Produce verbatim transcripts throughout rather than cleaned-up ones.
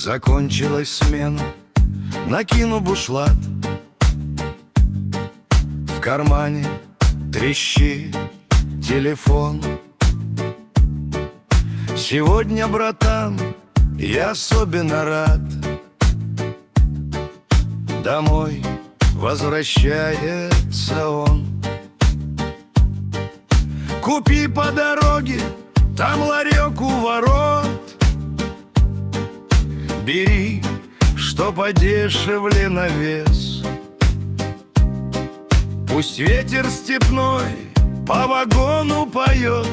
Закончилась смена, накину бушлат. В кармане трещит телефон. Сегодня, братан, я особенно рад. Домой возвращается он. Купи по дороге, там ларек у ворот. Бери, что подешевле на вес. Пусть ветер степной по вагону поет.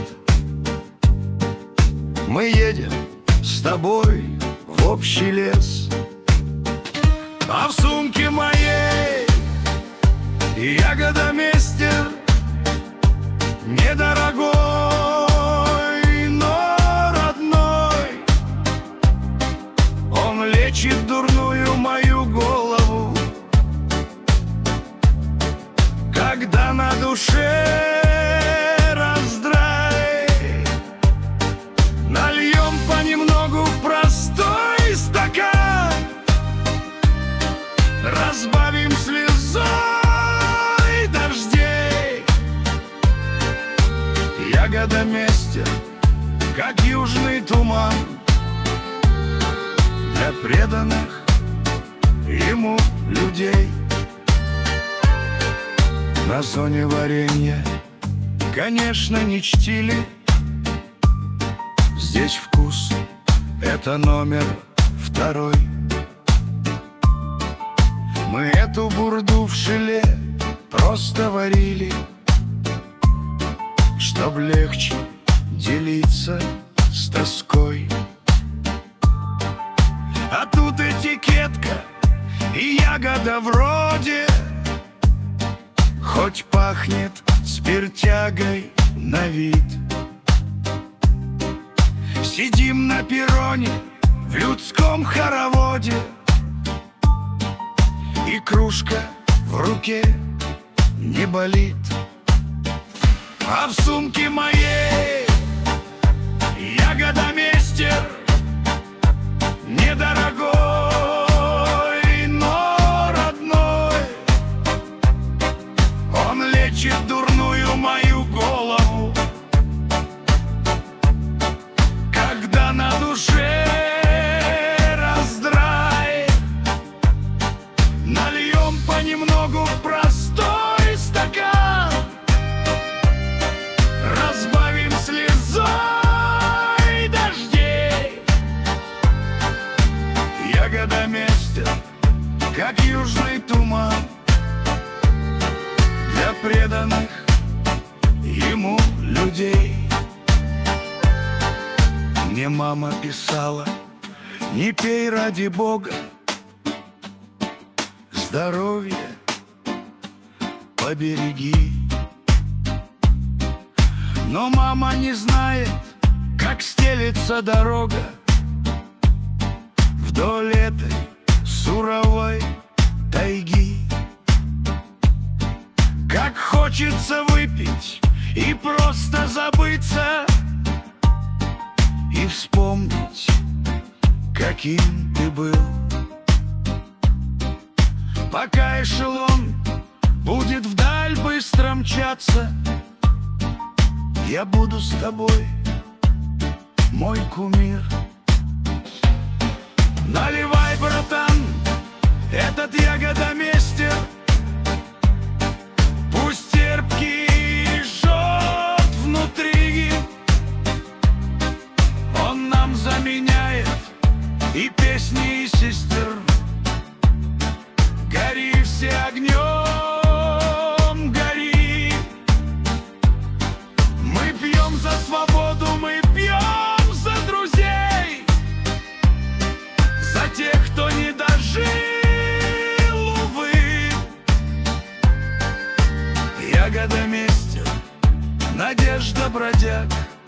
Мы едем с тобой в общий лес. А в сумке моей ягодоместер недорогой, но родной. Он лечит дурную мою голову, когда на душе раздрай. Нальем понемногу в простой стакан, разбавим слезой дождей. Ягодоместер, как южный туман, для преданных ему людей. На зоне варенья, конечно, не чтили. Здесь вкус — это номер второй. Мы эту бурду в шеле просто варили, чтоб легче делиться с тоской. А тут этикетка и ягода вроде, хоть пахнет спиртягой на вид. Сидим на перроне в людском хороводе, и кружка в руке не болит. А в сумке моей ягодоместер недорогой, но родной. Он лечит дурную мою голову, когда на душе раздрай. Нальем понемногу в простой стакан, разбавим слезой дождей. Ягодоместер, как южный туман, для преданных ему людей. Мне мама писала: не пей ради Бога, здоровье побереги. Но мама не знает, как стелется дорога вдоль этой суровой тайги. Как хочется выпить и просто забыться, и вспомнить, каким ты был. Пока эшелон будет вдаль быстро мчаться, я буду с тобой, мой кумир. Наливай, братан, этот ягодоместер, пусть терпкий жжет внутри. Он нам заменяет и песни, и сестер. Гори все огнем, гори. Мы пьем за свободу, мы пьем за друзей, за тех, кто не дожил, увы. Ягодоместер, надежда бродяг,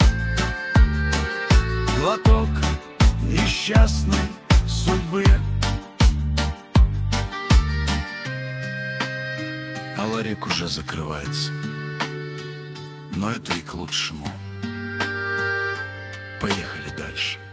глоток несчастной судьбы. А ларек уже закрывается, но это и к лучшему. Поехали дальше.